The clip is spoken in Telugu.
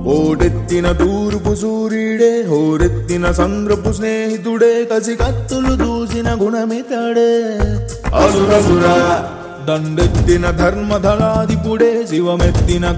ఓడెత్తిన తూర్పు సూర్యుడే హోరెత్తిన సంద్రపు స్నేహితుడే కసి కత్తులు దూసిన గుణమితడే అసురసుర దండెత్తిన ధర్మధలాదిపుడే శివమెత్తిన